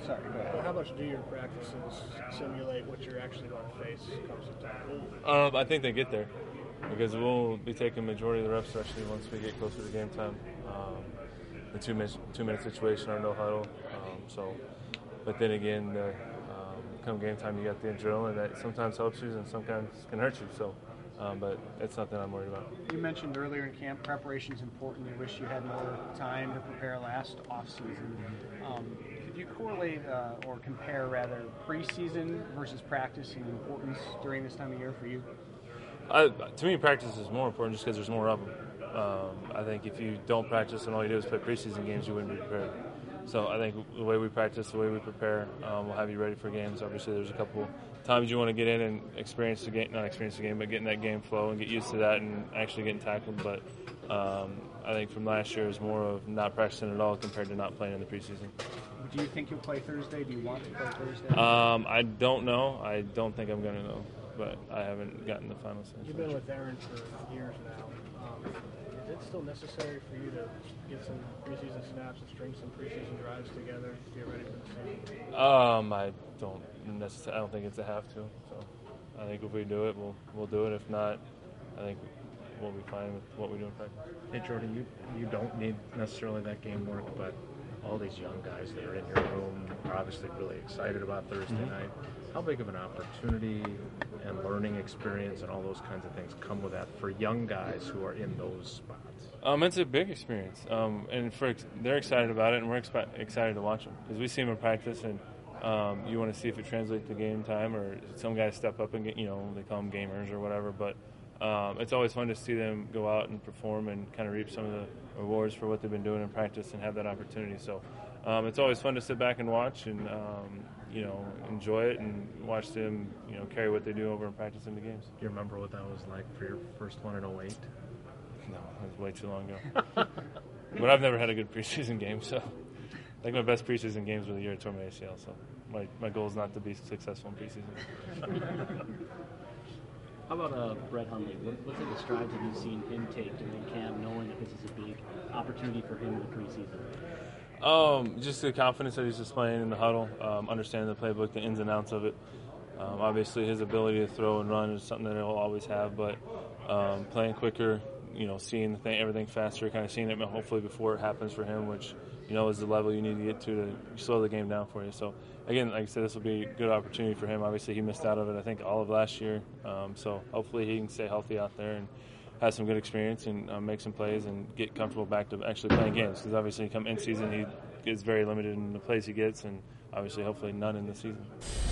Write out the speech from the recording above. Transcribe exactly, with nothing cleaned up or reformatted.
Sorry, go ahead. How much do your practices simulate what you're actually going to face comes to time? Um, I think they get there because we'll be taking majority of the reps actually once we get closer to game time. Um, the two minute two minute situation, our no huddle. Um, so, but then again, the, um, come game time, you got the adrenaline that sometimes helps you and sometimes can hurt you. So, um, but it's nothing I'm worried about. You mentioned earlier in camp preparation is important. You wish you had more time to prepare last off season. Um, could you correlate uh, or compare rather preseason versus practice in importance during this time of year for you? I, to me, practice is more important just because there's more of them. Um, I think if you don't practice and all you do is play preseason games, you wouldn't be prepared. So I think the way we practice, the way we prepare, um, will have you ready for games. Obviously, there's a couple times you want to get in and experience the game, not experience the game, but get in that game flow and get used to that and actually getting tackled. But um, I think from last year is more of not practicing at all compared to not playing in the preseason. Do you think you'll play Thursday? Do you want to play Thursday? Um, I don't know. I don't think I'm going to know, but I haven't gotten the final sense. You've been with Aaron for years now. Um, is it still necessary for you to get some preseason snaps and string some preseason drives together to get ready for the season? Um, I don't necessarily. I don't think it's a have to. So, I think if we do it, we'll we'll do it. If not, I think we'll be fine with what we do in practice. Hey Jordan, you you don't need necessarily that game work, but all these young guys that are in your room are obviously really excited about Thursday mm-hmm. night. How big of an opportunity and learning experience and all those kinds of things come with that for young guys who are in those spots? Um, it's a big experience, um, and for they're excited about it, and we're expi- excited to watch them because we see them in practice, and um, you want to see if it translates to game time, or some guys step up and get, you know, they call them gamers or whatever. But um, it's always fun to see them go out and perform and kind of reap some of the rewards for what they've been doing in practice and have that opportunity. So um, it's always fun to sit back and watch and um, you know, enjoy it and watch them, you know, carry what they do over in practice into games. Do you remember what that was like for your first one in oh eight? No, it was way too long ago. But I've never had a good preseason game, so I think my best preseason games were the year I tore my A C L, so my, my goal is not to be successful in preseason. How about uh, Brett Hundley? What, what type of strides have you seen him take during camp, knowing that this is a big opportunity for him in the preseason? Um, just the confidence that he's displaying in the huddle, um, understanding the playbook, the ins and outs of it. Um, obviously, his ability to throw and run is something that he'll always have, but um, playing quicker, you know, seeing the thing, everything faster, kind of seeing it hopefully before it happens for him, which, you know, is the level you need to get to to slow the game down for you. So, again, like I said, this will be a good opportunity for him. Obviously, he missed out of it, I think, all of last year. Um, so, hopefully, he can stay healthy out there and have some good experience and um, make some plays and get comfortable back to actually playing games. Because obviously, come in season, he is very limited in the plays he gets, and obviously, hopefully, none in the season.